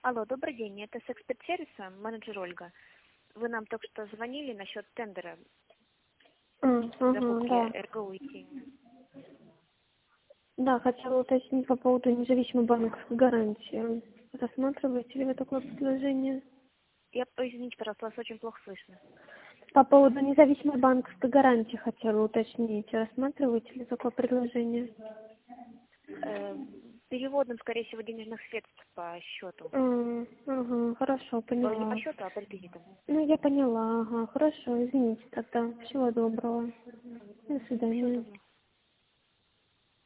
Алло, добрый день. Это с эксперт-сервиса, менеджер Ольга. Вы нам только что звонили насчет тендера закупки Да. РГУ и Тени. Да, хотела уточнить по поводу независимой банковской гарантии. Рассматриваете ли вы такое предложение? Извините, пожалуйста, вас очень плохо слышно. По поводу независимой банковской гарантии хотела уточнить. Рассматриваете ли такое предложение? Переводом, скорее всего, денежных средств по счету. Хорошо, Не по поняла. счету, а по реквизитам. Ну, я поняла, хорошо, извините тогда. Всего доброго. До Всего свидания. доброго.